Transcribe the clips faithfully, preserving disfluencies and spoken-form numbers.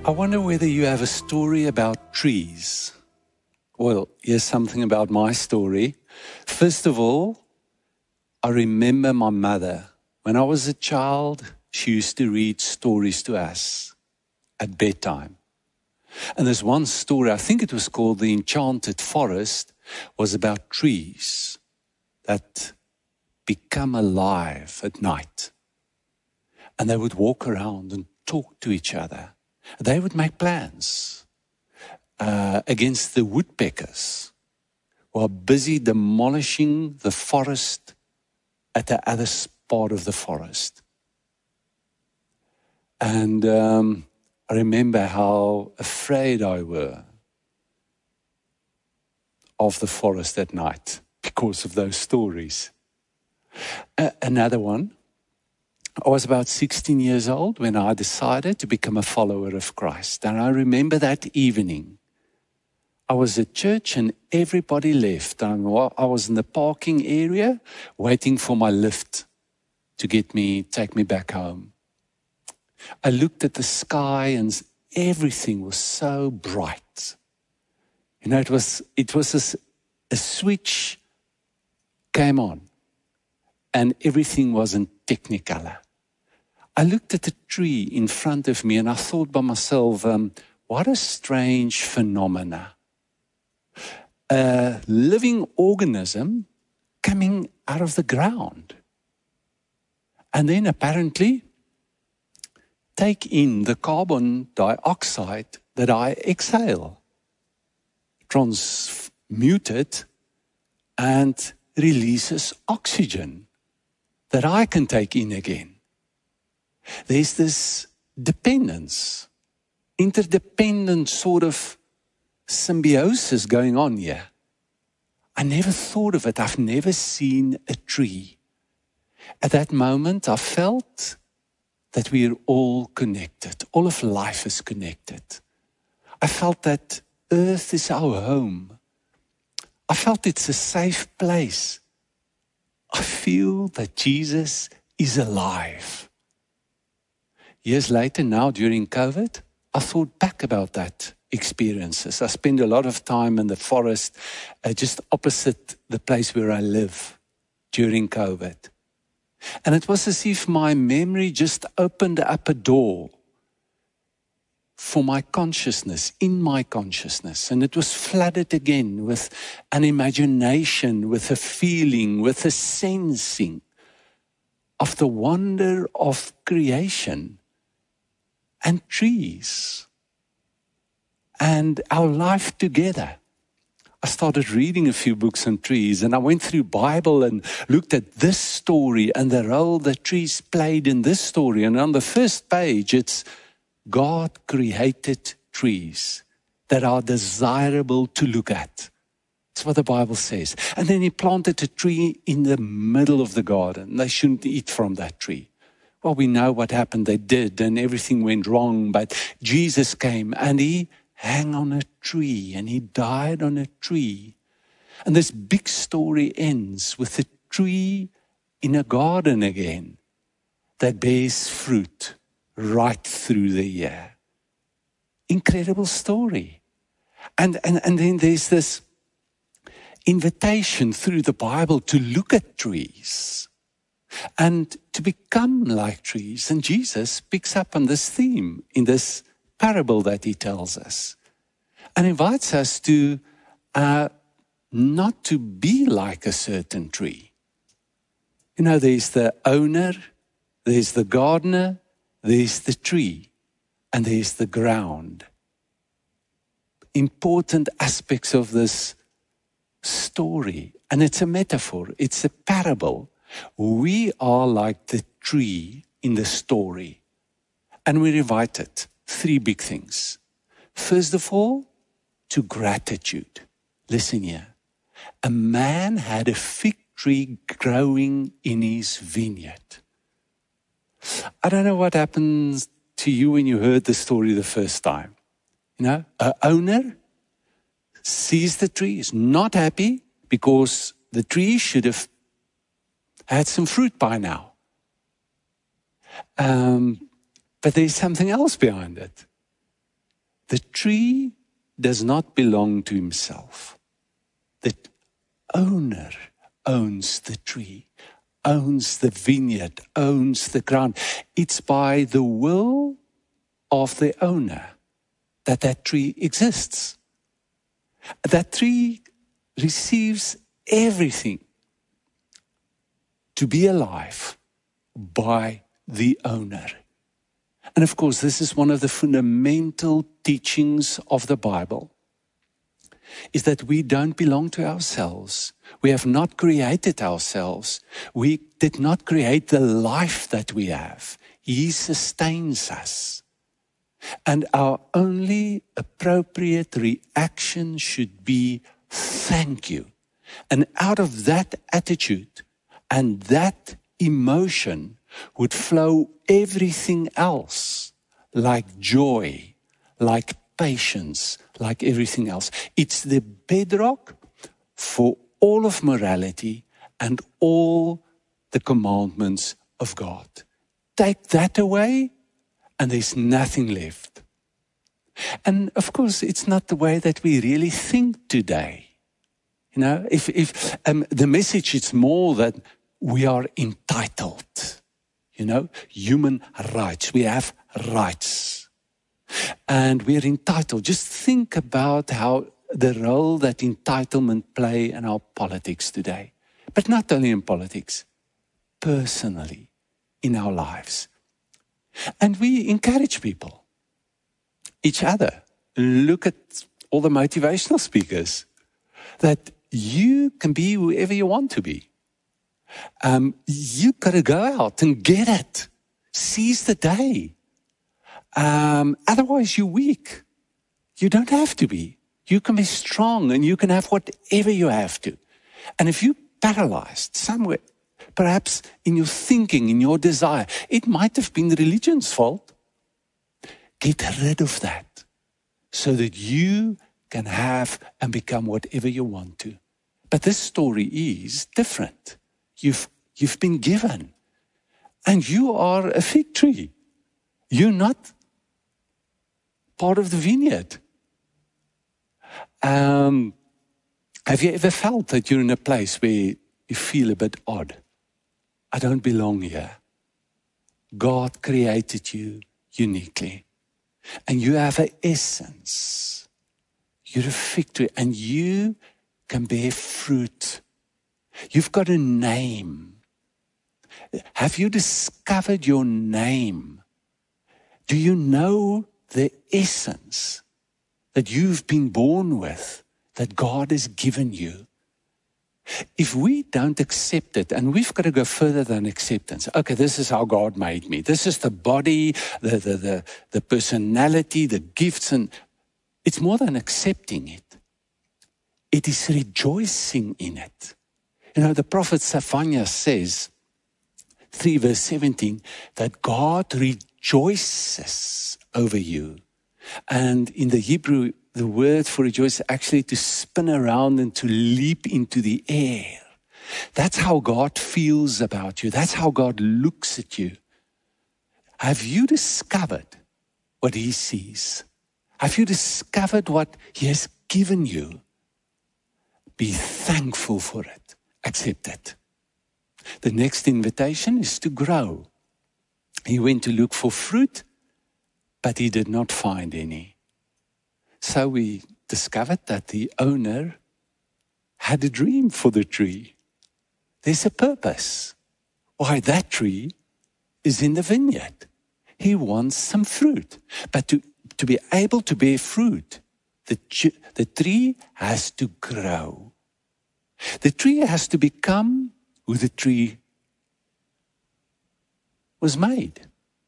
I wonder whether you have a story about trees. Well, here's something about my story. First of all, I remember my mother. When I was a child, she used to read stories to us at bedtime. And there's one story, I think it was called The Enchanted Forest, was about trees that become alive at night. And they would walk around and talk to each other. They would make plans uh, against the woodpeckers who are busy demolishing the forest at the other part of the forest. And um, I remember how afraid I were of the forest at night because of those stories. Uh, another one. I was about sixteen years old when I decided to become a follower of Christ. And I remember that evening. I was at church and everybody left. And I was in the parking area waiting for my lift to get me, take me back home. I looked at the sky and everything was so bright. You know, it was, it was a, a switch came on and everything was in Technicolor. I looked at the tree in front of me and I thought by myself, um, what a strange phenomena. A living organism coming out of the ground. And then apparently take in the carbon dioxide that I exhale, transmute it, and releases oxygen that I can take in again. There's this dependence, interdependent sort of symbiosis going on here. I never thought of it. I've never seen a tree. At that moment, I felt that we are all connected. All of life is connected. I felt that earth is our home. I felt it's a safe place. I feel that Jesus is alive. Years later, now during COVID, I thought back about that experiences. I spent a lot of time in the forest uh, just opposite the place where I live during COVID. And it was as if my memory just opened up a door for my consciousness, in my consciousness. And it was flooded again with an imagination, with a feeling, with a sensing of the wonder of creation and trees and our life together. I started reading a few books on trees and I went through Bible and looked at this story and the role that trees played in this story. And on the first page, it's God created trees that are desirable to look at. That's what the Bible says. And then he planted a tree in the middle of the garden. They shouldn't eat from that tree. Well, we know what happened. They did and everything went wrong. But Jesus came and he hung on a tree and he died on a tree. And this big story ends with a tree in a garden again that bears fruit right through the year. Incredible story. And, and, and then there's this invitation through the Bible to look at trees and to become like trees. And Jesus picks up on this theme in this parable that he tells us and invites us to uh, not to be like a certain tree. You know, there's the owner, there's the gardener, there's the tree, and there's the ground. Important aspects of this story. And it's a metaphor, it's a parable. We are like the tree in the story. And we're invited, three big things. First of all, to gratitude. Listen here. A man had a fig tree growing in his vineyard. I don't know what happens to you when you heard the story the first time. You know, an owner sees the tree, is not happy because the tree should have had some fruit by now. Um, but there's something else behind it. The tree does not belong to himself. The owner owns the tree, owns the vineyard, owns the ground. It's by the will of the owner that that tree exists. That tree receives everything to be alive by the owner. And of course, this is one of the fundamental teachings of the Bible, is that we don't belong to ourselves. We have not created ourselves. We did not create the life that we have. He sustains us. And our only appropriate reaction should be, thank you. And out of that attitude and that emotion would flow everything else, like joy, like patience, like everything else. It's the bedrock for all of morality and all the commandments of God. Take that away, and there's nothing left. And of course, it's not the way that we really think today. You know, if, if um, the message is more that we are entitled, you know, human rights. We have rights. And we're entitled. Just think about how the role that entitlement play in our politics today. But not only in politics, personally, in our lives. And we encourage people, each other. Look at all the motivational speakers, that you can be whoever you want to be. Um, you got to go out and get it. Seize the day. Um, otherwise, you're weak. You don't have to be. You can be strong and you can have whatever you have to. And if you're paralyzed somewhere, perhaps in your thinking, in your desire, it might have been religion's fault. Get rid of that so that you can have and become whatever you want to. But this story is different. You've, you've been given. And you are a fig tree. You're not part of the vineyard. Um, have you ever felt that you're in a place where you feel a bit odd? I don't belong here. God created you uniquely. And you have an essence. You're a fig tree and you can bear fruit. You've got a name. Have you discovered your name? Do you know the essence that you've been born with, that God has given you? If we don't accept it, and we've got to go further than acceptance. Okay, this is how God made me. This is the body, the, the, the, the personality, the gifts, and it's more than accepting it. It is rejoicing in it. You know, the prophet Zephaniah says, three verse seventeen, that God rejoices over you. And in the Hebrew, the word for rejoice is actually to spin around and to leap into the air. That's how God feels about you. That's how God looks at you. Have you discovered what He sees? Have you discovered what He has given you? Be thankful for it. Accept it. The next invitation is to grow. He went to look for fruit, but he did not find any. So we discovered that the owner had a dream for the tree. There's a purpose why that tree is in the vineyard. He wants some fruit. But to, to be able to bear fruit, the, the tree has to grow. The tree has to become who the tree was made.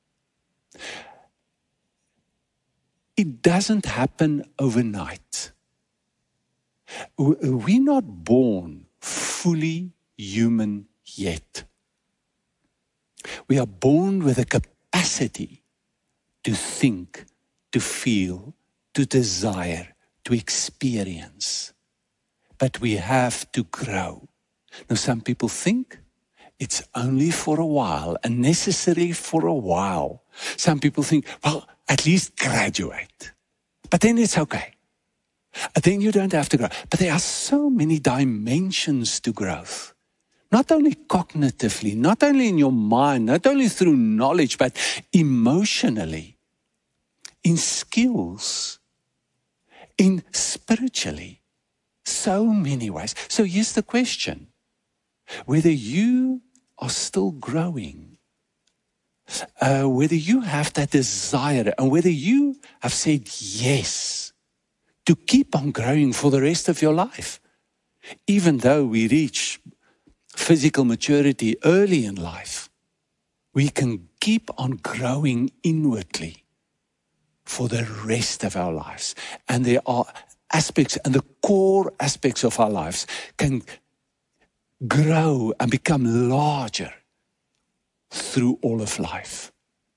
It doesn't happen overnight. We're not born fully human yet. We are born with a capacity to think, to feel, to desire, to experience. But we have to grow. Now, some people think it's only for a while, and necessarily for a while. Some people think, well, at least graduate. But then it's okay. And then you don't have to grow. But there are so many dimensions to growth. Not only cognitively, not only in your mind, not only through knowledge, but emotionally, in skills, in spiritually, so many ways. So here's the question. Whether you are still growing, uh, whether you have that desire, and whether you have said yes to keep on growing for the rest of your life, even though we reach physical maturity early in life, we can keep on growing inwardly for the rest of our lives. And there are aspects, and the core aspects of our lives can grow and become larger through all of life.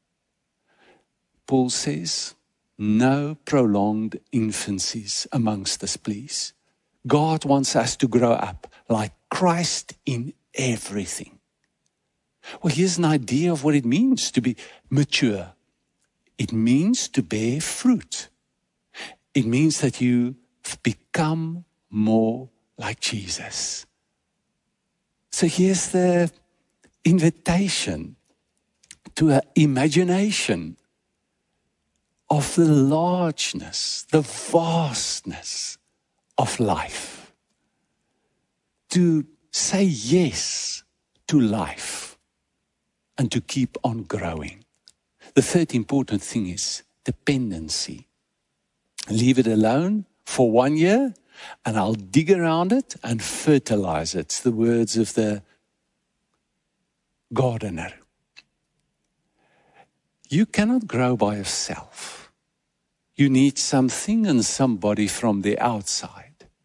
Paul says, no prolonged infancies amongst us, please. God wants us to grow up like Christ in everything. Well, here's an idea of what it means to be mature. It means to bear fruit. It means that you become more like Jesus. So here's the invitation to an imagination of the largeness, the vastness of life. To say yes to life and to keep on growing. The third important thing is dependency. Leave it alone for one year and I'll dig around it and fertilize it. It's the words of the gardener. You cannot grow by yourself. You need something and somebody from the outside.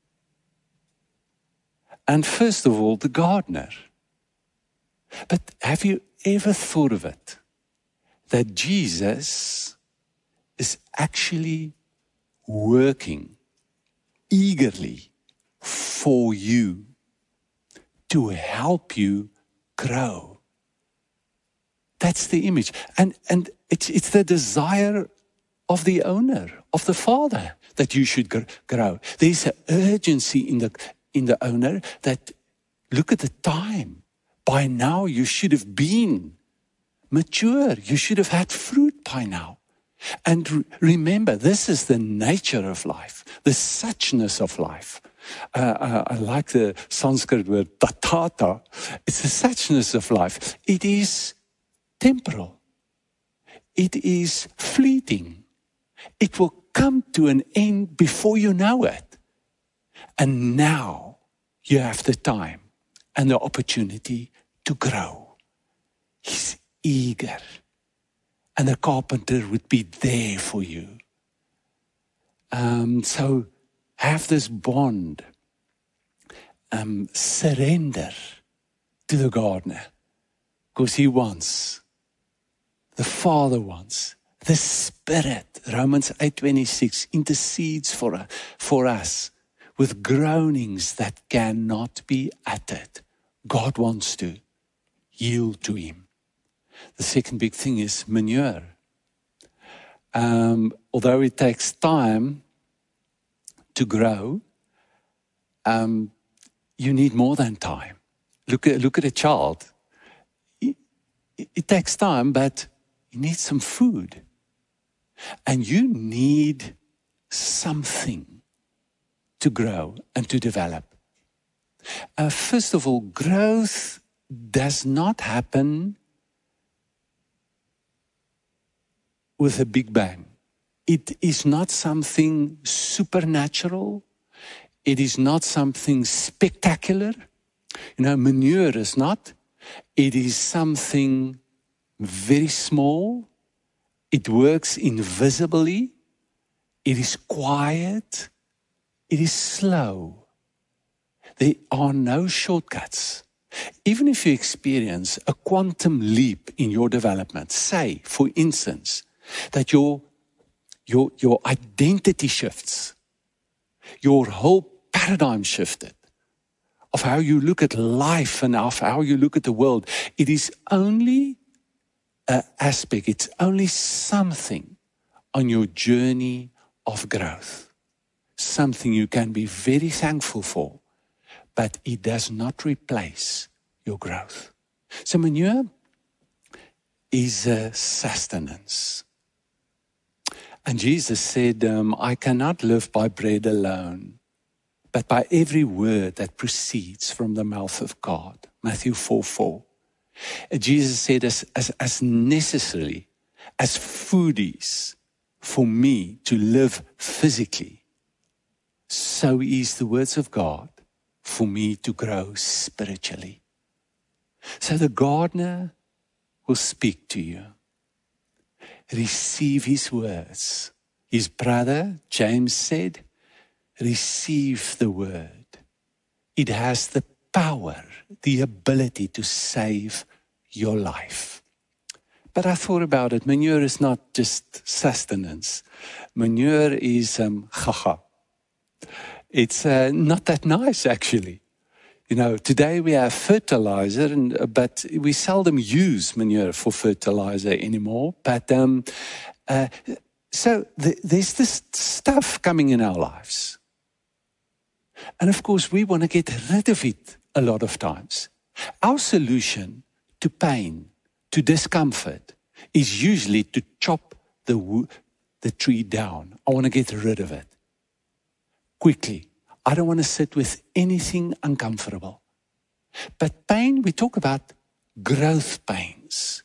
And first of all, the gardener. But have you ever thought of it? That Jesus is actually working eagerly for you to help you grow. That's the image. And, and it's, it's the desire of the owner, of the Father, that you should grow. There's an urgency in the, in the owner that, look at the time. By now you should have been mature. You should have had fruit by now. And re- remember, this is the nature of life, the suchness of life. Uh, uh, I like the Sanskrit word tatata. It's the suchness of life. It is temporal. It is fleeting. It will come to an end before you know it. And now you have the time and the opportunity to grow. He's eager. And the carpenter would be there for you. Um, so have this bond. Um, surrender to the gardener. Because he wants, the Father wants, the Spirit, Romans eight twenty-six, intercedes for us, for us with groanings that cannot be uttered. God wants to yield to him. The second big thing is manure. Um, although it takes time to grow, um, you need more than time. Look at, look at a child. It, it, it takes time, but you need some food. And you need something to grow and to develop. Uh, first of all, growth does not happen with a big bang. It is not something supernatural. It is not something spectacular. You know, manure is not. It is something very small. It works invisibly. It is quiet. It is slow. There are no shortcuts. Even if you experience a quantum leap in your development, say, for instance, that your, your, your identity shifts, your whole paradigm shifted of how you look at life and of how you look at the world. It is only an aspect, it's only something on your journey of growth. Something you can be very thankful for, but it does not replace your growth. So manure is a sustenance. And Jesus said, um, I cannot live by bread alone, but by every word that proceeds from the mouth of God. Matthew four four. Jesus said, as, as, as necessary as food is for me to live physically, so is the words of God for me to grow spiritually. So the gardener will speak to you. Receive his words. His brother, James, said, receive the word. It has the power, the ability to save your life. But I thought about it. Manure is not just sustenance. Manure is, um, haha. It's uh, not that nice, actually. You know, today we have fertilizer, and, uh, but we seldom use manure for fertilizer anymore. But um, uh, so th- there's this stuff coming in our lives. And of course, we want to get rid of it a lot of times. Our solution to pain, to discomfort, is usually to chop the, wo- the tree down. I want to get rid of it quickly. I don't want to sit with anything uncomfortable. But pain, we talk about growth pains.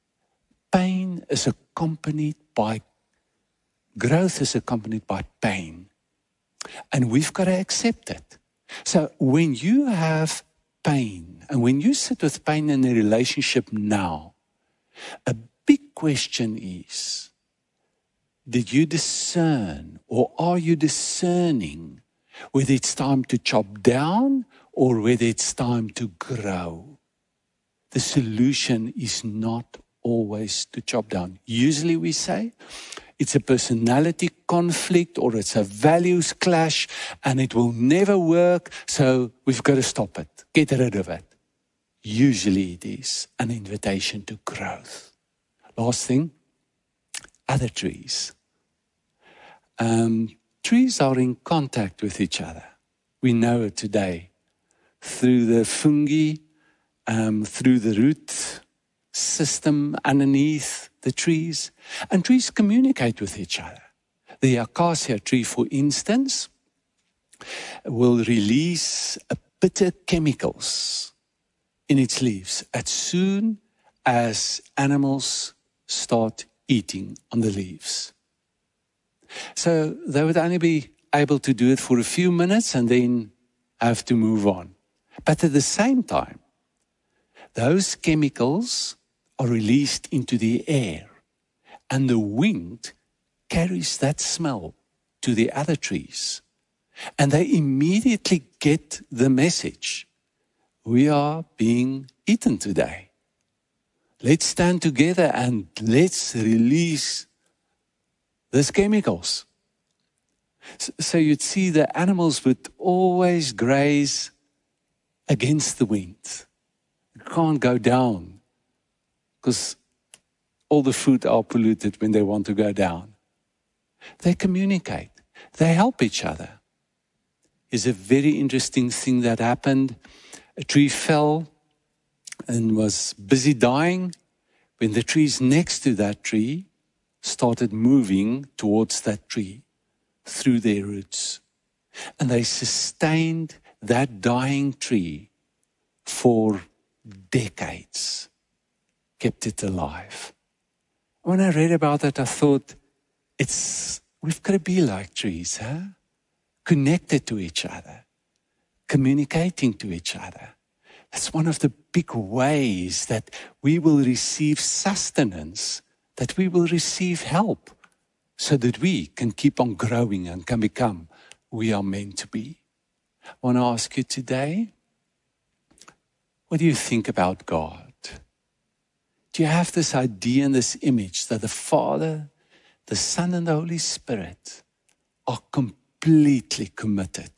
Pain is accompanied by, growth is accompanied by pain. And we've got to accept it. So when you have pain, and when you sit with pain in a relationship now, a big question is, did you discern, or are you discerning whether it's time to chop down or whether it's time to grow? The solution is not always to chop down. Usually we say it's a personality conflict or it's a values clash and it will never work, so we've got to stop it, get rid of it. Usually it is an invitation to growth. Last thing, other trees. Um, trees are in contact with each other. We know it today through the fungi, um, through the root system underneath the trees. And trees communicate with each other. The acacia tree, for instance, will release a bitter chemicals in its leaves as soon as animals start eating on the leaves. So they would only be able to do it for a few minutes and then have to move on. But at the same time, those chemicals are released into the air, and the wind carries that smell to the other trees. And they immediately get the message. We are being eaten today. Let's stand together and let's release these chemicals. So you'd see the animals would always graze against the wind. You can't go down because all the fruit are polluted when they want to go down. They communicate. They help each other. It's a very interesting thing that happened. A tree fell and was busy dying when the trees next to that tree started moving towards that tree through their roots. And they sustained that dying tree for decades, kept it alive. When I read about that, I thought, it's we've got to be like trees, huh? Connected to each other, communicating to each other. That's one of the big ways that we will receive sustenance, that we will receive help, so that we can keep on growing and can become who we are meant to be. I want to ask you today, what do you think about God? Do you have this idea and this image that the Father, the Son, and the Holy Spirit are completely committed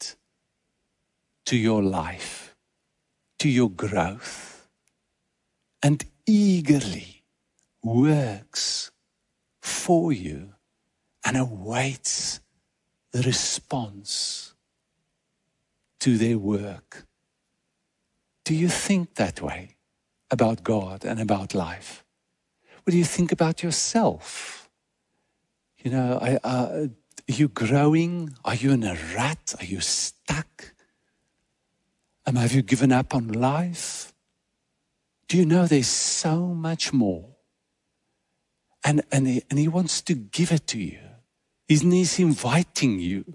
to your life, to your growth, and eagerly works for you and awaits the response to their work. Do you think that way about God and about life? What do you think about yourself? You know, I, uh, are you growing? Are you in a rut? Are you stuck? Um, have you given up on life? Do you know there's so much more? And, and, he, and he wants to give it to you. He's, he's inviting you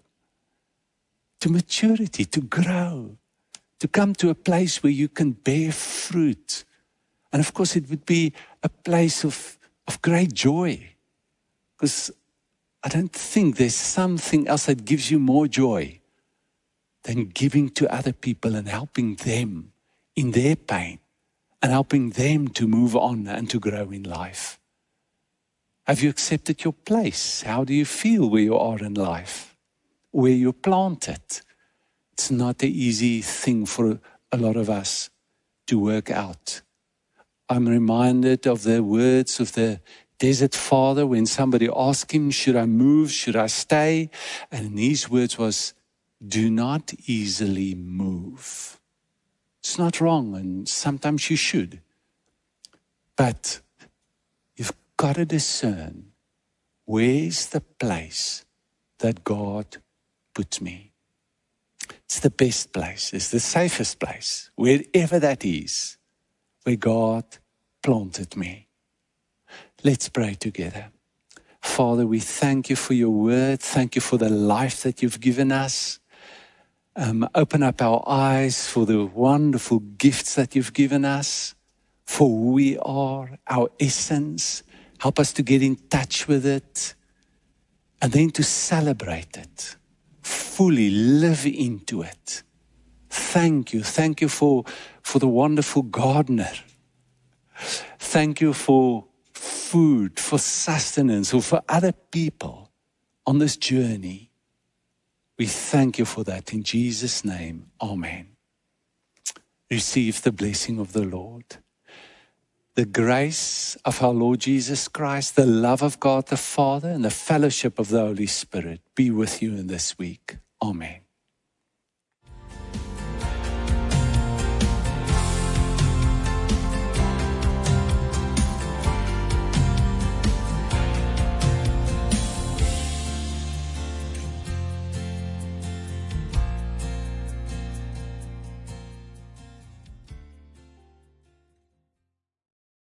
to maturity, to grow, to come to a place where you can bear fruit. And of course, it would be a place of, of great joy. Because I don't think there's something else that gives you more joy than giving to other people and helping them in their pain and helping them to move on and to grow in life. Have you accepted your place? How do you feel where you are in life? Where you're planted? It's not an easy thing for a lot of us to work out. I'm reminded of the words of the desert father when somebody asked him, should I move, should I stay? And his words was, do not easily move. It's not wrong, and sometimes you should. But you've got to discern, where's the place that God puts me? It's the best place. It's the safest place, wherever that is, where God planted me. Let's pray together. Father, we thank you for your word. Thank you for the life that you've given us. Um, open up our eyes for the wonderful gifts that you've given us, for who we are, our essence. Help us to get in touch with it and then to celebrate it, fully live into it. Thank you. Thank you for, for the wonderful gardener. Thank you for food, for sustenance, or for other people on this journey. We thank you for that in Jesus' name. Amen. Receive the blessing of the Lord. The grace of our Lord Jesus Christ, the love of God the Father, and the fellowship of the Holy Spirit be with you in this week. Amen.